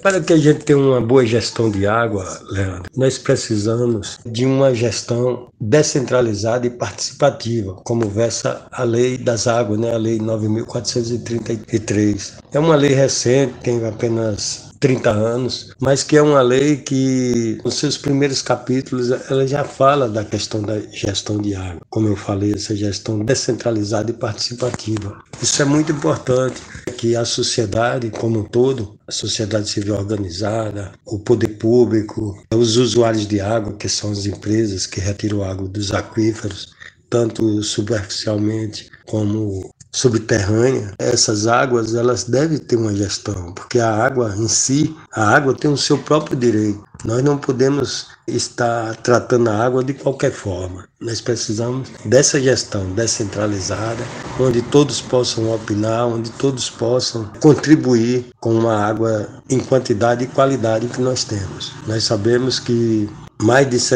Para que a gente tenha uma boa gestão de água, Leandro, nós precisamos de uma gestão descentralizada e participativa, como versa a Lei das Águas, né? A Lei 9.433. É uma lei recente, tem apenas 30 anos, mas que é uma lei que, nos seus primeiros capítulos, ela já fala da questão da gestão de água. Como eu falei, essa gestão descentralizada e participativa. Isso é muito importante, que a sociedade como um todo, a sociedade civil organizada, o poder público, os usuários de água, que são as empresas que retiram água dos aquíferos, tanto superficialmente como subterrânea, essas águas elas devem ter uma gestão, porque a água em si, a água tem o seu próprio direito. Nós não podemos estar tratando a água de qualquer forma. Nós precisamos dessa gestão descentralizada, onde todos possam opinar, onde todos possam contribuir com uma água em quantidade e qualidade que nós temos. Nós sabemos que mais de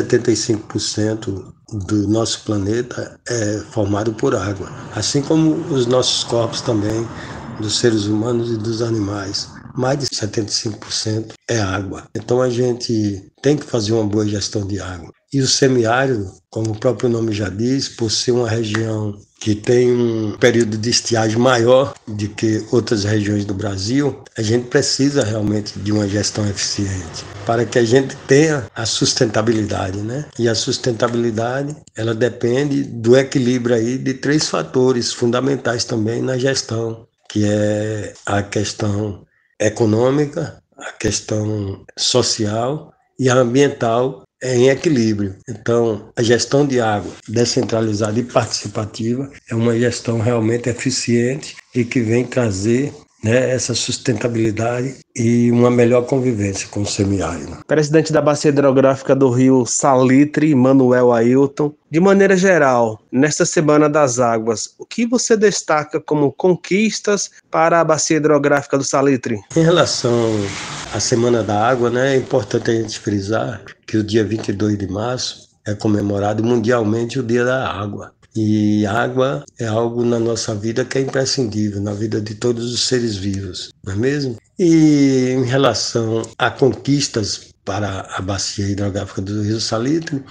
75% do nosso planeta é formado por água, assim como os nossos corpos também, dos seres humanos e dos animais. Mais de 75% é água. Então a gente tem que fazer uma boa gestão de água. E o semiárido, como o próprio nome já diz, por ser uma região que tem um período de estiagem maior do que outras regiões do Brasil, a gente precisa realmente de uma gestão eficiente para que a gente tenha a sustentabilidade, né? E a sustentabilidade, ela depende do equilíbrio aí de 3 fatores fundamentais também na gestão, que é a questão econômica, a questão social e a ambiental em equilíbrio. Então, a gestão de água descentralizada e participativa é uma gestão realmente eficiente e que vem trazer, né, essa sustentabilidade e uma melhor convivência com o semiárido. Presidente da Bacia Hidrográfica do Rio Salitre, Manuel Ailton, de maneira geral, nesta Semana das Águas, o que você destaca como conquistas para a Bacia Hidrográfica do Salitre? Em relação à Semana da Água, né, é importante a gente frisar que o dia 22 de março é comemorado mundialmente o Dia da Água. E água é algo na nossa vida que é imprescindível, na vida de todos os seres vivos, não é mesmo? E em relação a conquistas para a Bacia Hidrográfica do Rio Salitre,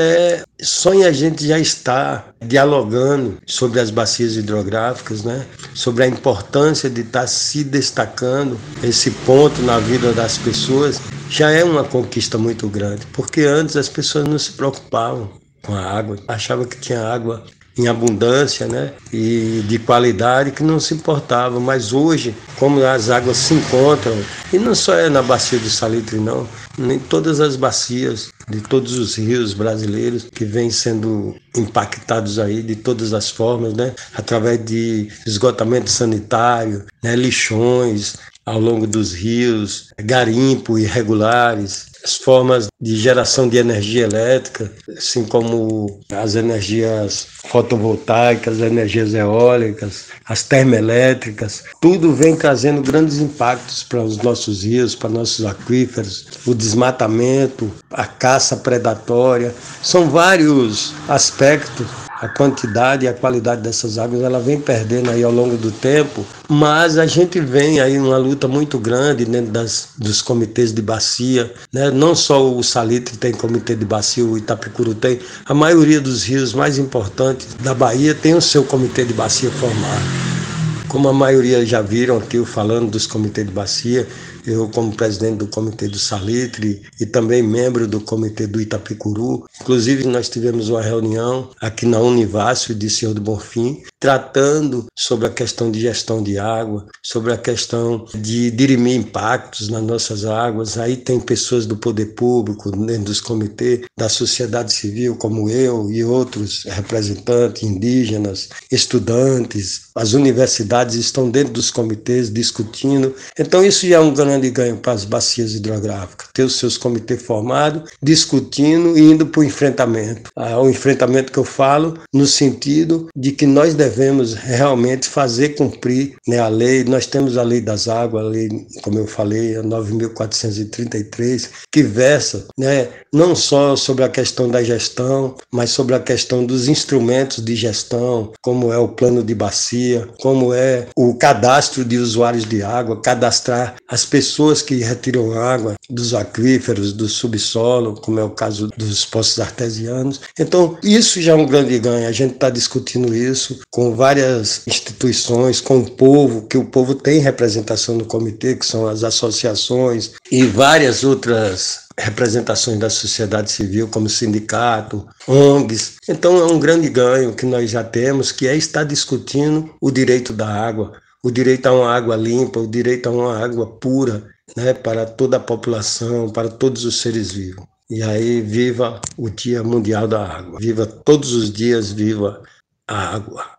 só em a gente já estar dialogando sobre as bacias hidrográficas, né? Sobre a importância de estar se destacando esse ponto na vida das pessoas, já é uma conquista muito grande, porque antes as pessoas não se preocupavam com a água, achavam que tinha água em abundância, né, e de qualidade, que não se importava. Mas hoje, como as águas se encontram, e não só é na Bacia do Salitre não, em todas as bacias de todos os rios brasileiros que vêm sendo impactados aí de todas as formas, né, através de esgotamento sanitário, né, lixões ao longo dos rios, garimpo irregulares, as formas de geração de energia elétrica, assim como as energias fotovoltaicas, as energias eólicas, as termoelétricas, tudo vem trazendo grandes impactos para os nossos rios, para nossos aquíferos, o desmatamento, a caça predatória, são vários aspectos. A quantidade e a qualidade dessas águas ela vem perdendo aí ao longo do tempo, mas a gente vem aí numa luta muito grande dentro dos comitês de bacia, né? Não só o Salitre tem comitê de bacia, o Itapicuru tem, a maioria dos rios mais importantes da Bahia tem o seu comitê de bacia formado. Como a maioria já viram aqui eu falando dos comitês de bacia, eu como presidente do comitê do Salitre e também membro do comitê do Itapicuru, inclusive nós tivemos uma reunião aqui na Univácio de Senhor do Bonfim, tratando sobre a questão de gestão de água, sobre a questão de dirimir impactos nas nossas águas. Aí tem pessoas do poder público, dentro dos comitês, da sociedade civil, como eu e outros representantes indígenas, estudantes, as universidades estão dentro dos comitês discutindo. Então isso já é um grande ganho para as bacias hidrográficas, ter os seus comitês formados, discutindo e indo para o enfrentamento. O enfrentamento que eu falo no sentido de que nós devemos devemos realmente fazer cumprir, né, a lei. Nós temos a Lei das Águas, a lei, como eu falei, a 9.433, que versa, né, não só sobre a questão da gestão, mas sobre a questão dos instrumentos de gestão, como é o plano de bacia, como é o cadastro de usuários de água, cadastrar as pessoas que retiram água dos aquíferos, do subsolo, como é o caso dos poços artesianos. Então, isso já é um grande ganho. A gente está discutindo isso com várias instituições, com o povo, que o povo tem representação no comitê, que são as associações e várias outras representações da sociedade civil, como sindicato, ONGs. Então, é um grande ganho que nós já temos, que é estar discutindo o direito da água, o direito a uma água limpa, o direito a uma água pura, né, para toda a população, para todos os seres vivos. E aí, viva o Dia Mundial da Água. Viva todos os dias, viva a água.